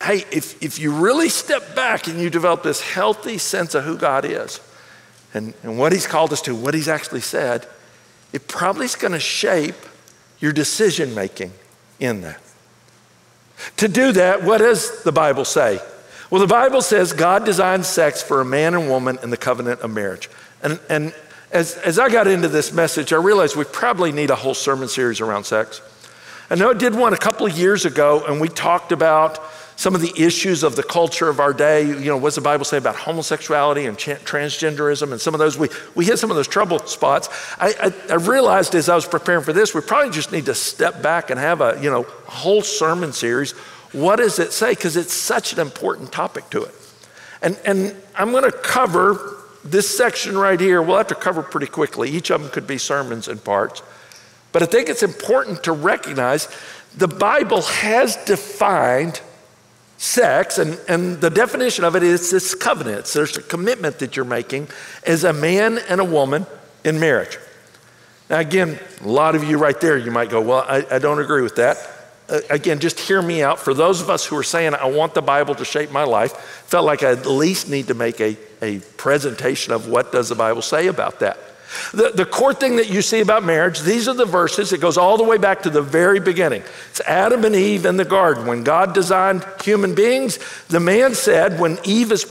hey, if you really step back and you develop this healthy sense of who God is and what he's called us to, what he's actually said, it probably is going to shape your decision making in that. To do that, what does the Bible say? Well, the Bible says God designed sex for a man and woman in the covenant of marriage. And as I got into this message, I realized we probably need a whole sermon series around sex. I know I did one a couple of years ago, and we talked about some of the issues of the culture of our day. You know, what's the Bible say about homosexuality and transgenderism and some of those? We hit some of those trouble spots. I realized as I was preparing for this, we probably just need to step back and have a whole sermon series. What does it say? Because it's such an important topic to it. And I'm going to cover this section right here. We'll have to cover pretty quickly. Each of them could be sermons in parts. But I think it's important to recognize the Bible has defined sex, and the definition of it is this covenant. So there's a commitment that you're making as a man and a woman in marriage. Now again, a lot of you right there, you might go, well, I don't agree with that. Again, just hear me out. For those of us who are saying, I want the Bible to shape my life, felt like I at least need to make a presentation of what does the Bible say about that. The core thing that you see about marriage, these are the verses. It goes all the way back to the very beginning. It's Adam and Eve in the garden. When God designed human beings, the man said, when Eve is